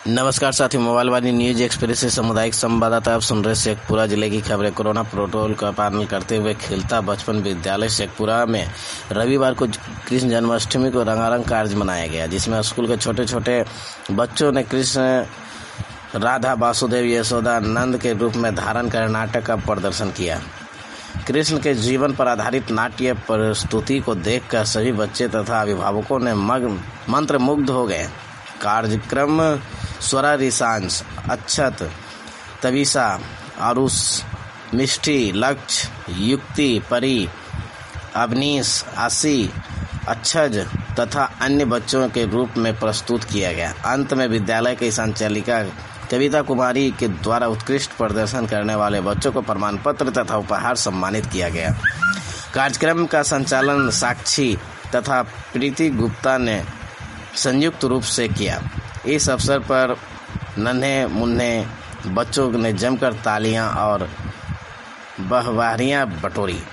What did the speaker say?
नमस्कार साथी, मोबाइल वाली न्यूज एक्सप्रेस से सामुदायिक संवाददाता आप सुन रहे शेखपुरा जिले की खबरें। कोरोना प्रोटोकॉल का पालन करते हुए खिलता बचपन विद्यालय शेखपुरा में रविवार को कृष्ण जन्माष्टमी को रंगारंग कार्य मनाया गया, जिसमें स्कूल के छोटे छोटे बच्चों ने कृष्ण, राधा, वासुदेव, यशोदा, नंद के रूप में धारण कर नाटक का प्रदर्शन किया। कृष्ण के जीवन पर आधारित नाट्य प्रस्तुति को देखकर सभी बच्चे तथा अभिभावकों ने मंत्रमुग्ध हो गए। कार्यक्रम स्वरा, रिसांश, अक्षत, तविसा, आरुष, मिष्टी, लक्ष्य, युक्ति, परी, अवनीश, आशी, अक्षज तथा अन्य बच्चों के रूप में प्रस्तुत किया गया। अंत में विद्यालय की संचालिका कविता कुमारी के द्वारा उत्कृष्ट प्रदर्शन करने वाले बच्चों को प्रमाण पत्र तथा उपहार सम्मानित किया गया। कार्यक्रम का संचालन साक्षी तथा प्रीति गुप्ता ने संयुक्त रूप से किया। इस अवसर पर नन्हे मुन्ने बच्चों ने जमकर तालियां और वाहवाहियां बटोरी।